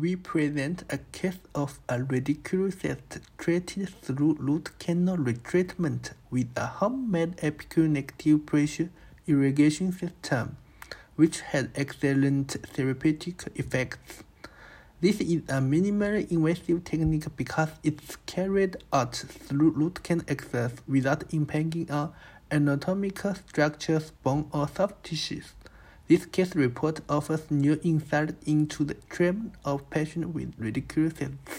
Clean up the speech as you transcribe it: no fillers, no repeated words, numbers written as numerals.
we present a case of a radiculocyst treated through root canal retreatment with a homemade epicular pressure irrigation system, which had excellent therapeutic effects. This is a minimally invasive technique because it's carried out through root canal access without impinging on anatomical structures, bone, or soft tissues. This case report offers new insight into the treatment of patients with radiculocysts.